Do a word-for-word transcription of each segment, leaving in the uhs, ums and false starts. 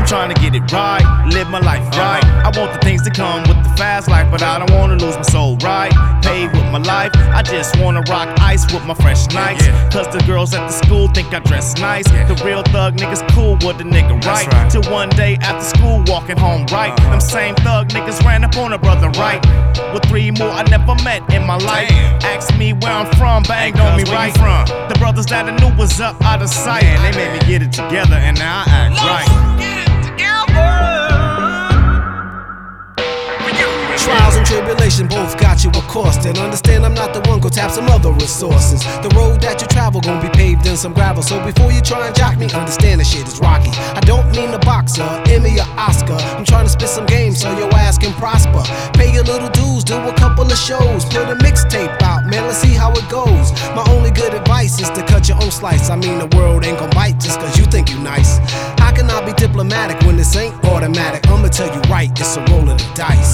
trying to get it right, live my life right. I want the things that come with the fast life, but I don't wanna lose my soul, right? Paid with my life, I just wanna rock ice with my fresh nights. Cause the girls at the school think I dress nice. The real thug niggas cool with the nigga right. Till one day after school walking home right. Them same thug niggas ran up on a brother right. With three more I never met in my life. Asked me where I'm from, banged on me right. The brothers that I knew was up out of sight. And they made me get it together and now I act right. Trials and tribulation both got you a cost. And understand I'm not the one, go tap some other resources. The road that you travel gon' be paved in some gravel. So before you try and jock me, understand the shit is rocky. I don't mean a boxer, Emmy or Oscar. I'm trying to spit some game so your ass can prosper. Pay your little dues, do a couple of shows. Put a mixtape out, man, let's see how it goes. My only good advice is to cut your own slice. I mean the world ain't gon' bite just cause you think you nice. How can I be diplomatic when this ain't automatic? I'ma tell you right, it's a roll of the dice.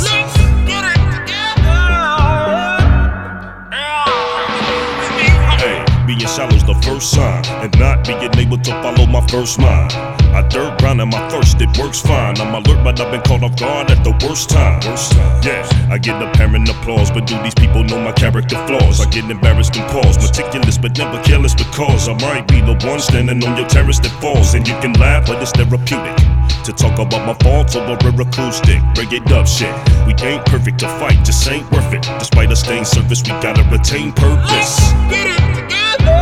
Being shallow's the first sign, and not being able to follow my first mind. I third round and my first, it works fine. I'm alert, but I've been caught off guard at the worst time. Worst time. Yeah, I get apparent applause, but do these people know my character flaws? I get embarrassed and pause, meticulous but never careless, because I might be the one standing on your terrace that falls. And you can laugh, but it's therapeutic to talk about my faults over a acoustic. Break it up, shit. We ain't perfect to fight, just ain't worth it. Despite a stained surface, we gotta retain purpose. Get it together.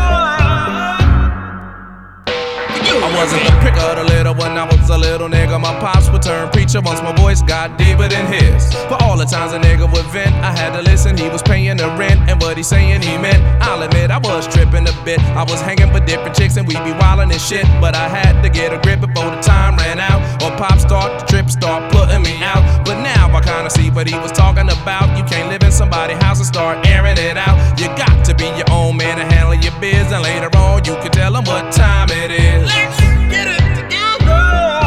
I wasn't the prick of the litter when I was a little nigga. My pops would turn preacher once my voice got deeper than his. For all the times a nigga would vent, I had to listen. He was paying the rent, and what he saying he meant. I'll admit I was tripping a bit. I was hanging with different chicks and we be wildin' and shit. But I had to get a grip before the time ran out, or pop start the trip start putting me out. But now I kinda see what he was talking about. You can't live in somebody's house and start airing it out. You got to be your own man and handle your biz, and later on you can tell them what time it is. Let's get it together.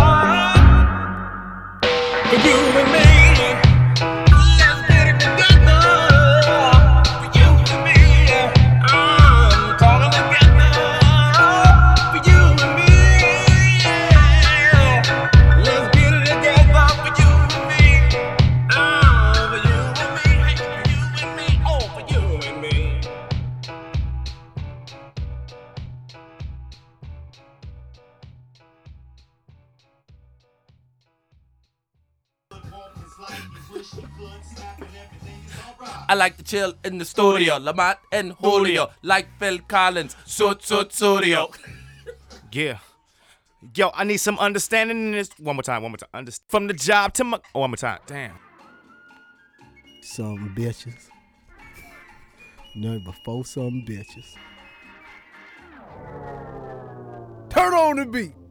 For you and me. Let's get it together. For you and me. I'm talking together. For you and me. Let's get it together. For you and me. Oh, for you and me. Hey, for you and me. Oh, for you and me. I like to chill in the studio, Lamont and Julio, like Phil Collins, Sut Sut Studio. Yeah. Yo, I need some understanding in this. One more time, one more time. Underst- From the job to my. Oh, one more time. Damn. Some bitches. Nothing before some bitches. Turn on the beat.